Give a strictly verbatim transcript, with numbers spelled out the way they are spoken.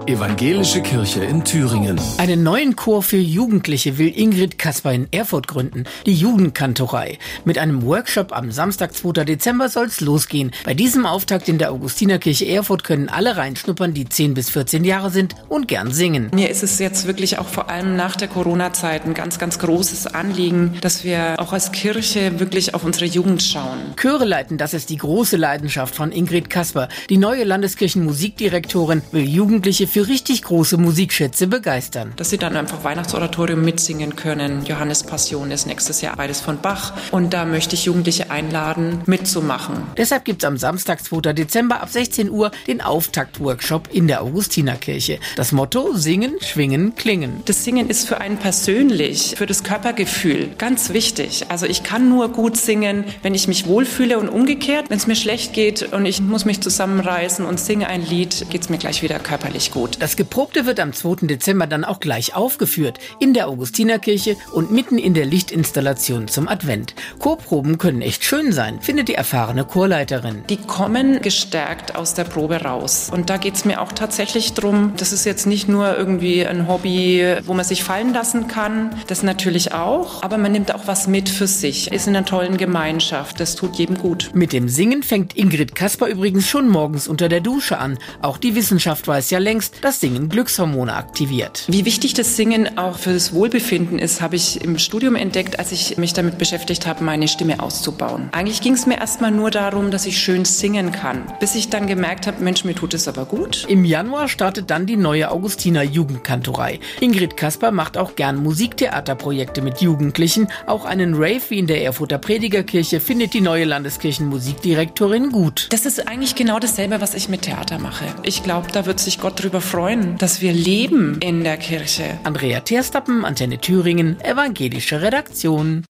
Evangelische Kirche in Thüringen. Einen neuen Chor für Jugendliche will Ingrid Kasper in Erfurt gründen, die Jugendkantorei. Mit einem Workshop am Samstag, zweiten Dezember, soll's losgehen. Bei diesem Auftakt in der Augustinerkirche Erfurt können alle reinschnuppern, die zehn bis vierzehn Jahre sind und gern singen. Mir ist es jetzt wirklich auch vor allem nach der Corona-Zeit ein ganz, ganz großes Anliegen, dass wir auch als Kirche wirklich auf unsere Jugend schauen. Chöre leiten, das ist die große Leidenschaft von Ingrid Kasper. Die neue Landeskirchenmusikdirektorin will Jugendliche für richtig große Musikschätze begeistern. Dass sie dann einfach Weihnachtsoratorium mitsingen können. Johannes Passion ist nächstes Jahr beides von Bach. Und da möchte ich Jugendliche einladen, mitzumachen. Deshalb gibt es am Samstag, zweiten Dezember ab sechzehn Uhr den Auftakt-Workshop in der Augustinerkirche. Das Motto: Singen, Schwingen, Klingen. Das Singen ist für einen persönlich, für das Körpergefühl ganz wichtig. Also ich kann nur gut singen, wenn ich mich wohlfühle und umgekehrt. Wenn es mir schlecht geht und ich muss mich zusammenreißen und singe ein Lied, geht es mir gleich wieder körperlich gut. Das Geprobte wird am zweiten Dezember dann auch gleich aufgeführt, in der Augustinerkirche und mitten in der Lichtinstallation zum Advent. Chorproben können echt schön sein, findet die erfahrene Chorleiterin. Die kommen gestärkt aus der Probe raus. Und da geht es mir auch tatsächlich drum, das ist jetzt nicht nur irgendwie ein Hobby, wo man sich fallen lassen kann, das natürlich auch, aber man nimmt auch was mit für sich, ist in einer tollen Gemeinschaft, das tut jedem gut. Mit dem Singen fängt Ingrid Kasper übrigens schon morgens unter der Dusche an. Auch die Wissenschaft weiß ja längst, dass Singen Glückshormone aktiviert. Wie wichtig das Singen auch für das Wohlbefinden ist, habe ich im Studium entdeckt, als ich mich damit beschäftigt habe, meine Stimme auszubauen. Eigentlich ging es mir erstmal nur darum, dass ich schön singen kann, bis ich dann gemerkt habe, Mensch, mir tut es aber gut. Im Januar startet dann die neue Augustiner Jugendkantorei. Ingrid Kasper macht auch gern Musiktheaterprojekte mit Jugendlichen. Auch einen Rave wie in der Erfurter Predigerkirche findet die neue Landeskirchenmusikdirektorin gut. Das ist eigentlich genau dasselbe, was ich mit Theater mache. Ich glaube, da wird sich Gott drüber freuen, dass wir leben in der Kirche. Andrea Terstappen, Antenne Thüringen, evangelische Redaktion.